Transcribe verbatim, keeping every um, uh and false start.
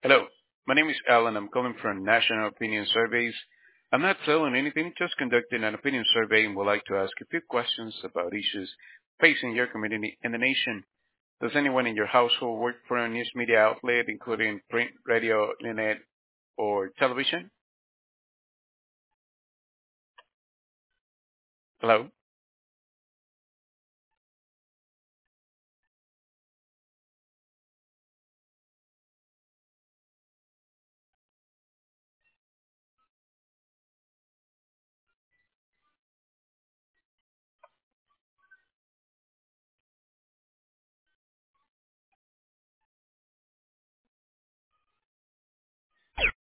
Hello, my name is Alan. I'm calling from National Opinion Surveys. I'm not selling anything, just conducting an opinion survey and would like to ask a few questions about issues facing your community and the nation. Does anyone in your household work for a news media outlet, including print, radio, internet, or television? Hello?